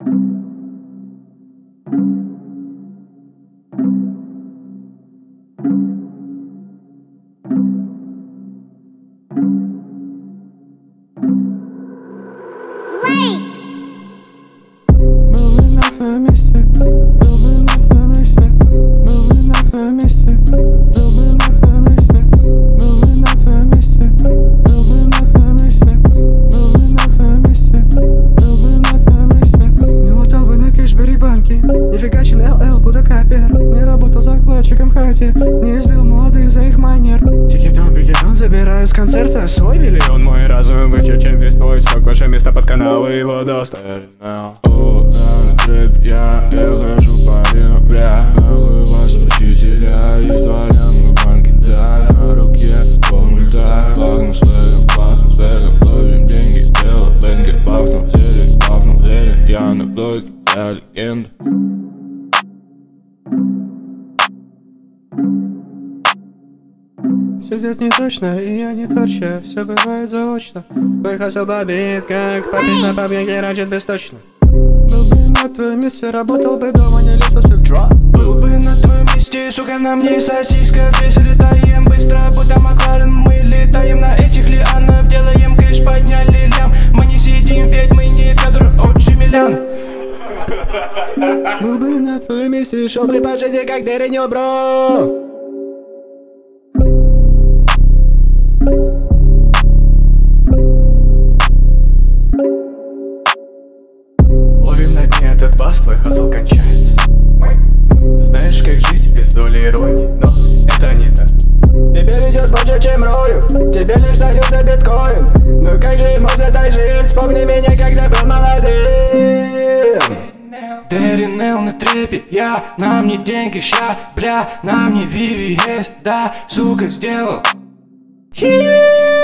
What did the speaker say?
Не работал закладчиком в хате, не избил молодых за их манер. Тикетон, забираю с концерта свой миллион. Мой разум выше, чем весь твой сок. Ваше место под каналы, его доступ. Я хожу по вину, бля. Нахуй вас учителя, из дворян в банке, да. На руке полмульта, пахну свегом, ловим деньги, дело бенгер. Бахнул зелень, я на блоке, я легенда. Сидят не точно, и я не торча, все бывает заочно. Твой хасл бобит, как попить на пабе, херачит бесточно. Был бы на твоем месте, работал бы дома, не летался в дроп. Был бы на твоем месте, сука, на мне сосиска. Здесь летаем быстро, будто Макларен. Мы летаем на этих лианах, делаем кэш, подняли лям. Мы не сидим, ведь мы не Федор Оджемелян. Был бы на твоем месте, шел бы по жизни, как Дэринил, бро. Ловим на дне этот бас, твой хасл кончается. Знаешь, как жить без доли иронии, но это не так. Тебе везет больше, чем рою, тебе лишь дается биткоин. Ну как же можно так жить, вспомни меня, когда был молодым. Дэринел на трепе, я, на мне деньги, ща, бля, на мне VVS, да, сука, сделал.